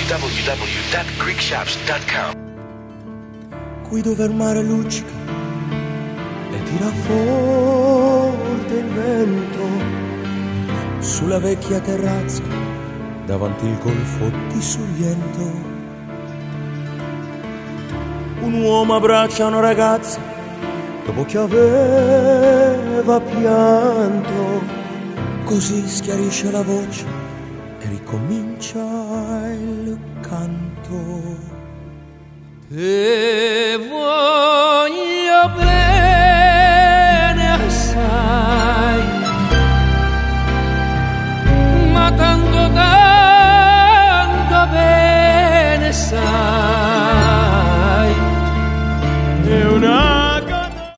www.greekshops.com. Qui dove il mare luccica e tira forte il vento, sulla vecchia terrazza davanti il golfo di Sorrento, un uomo abbraccia una ragazza dopo che aveva pianto, così schiarisce la voce e ricomincia il canto.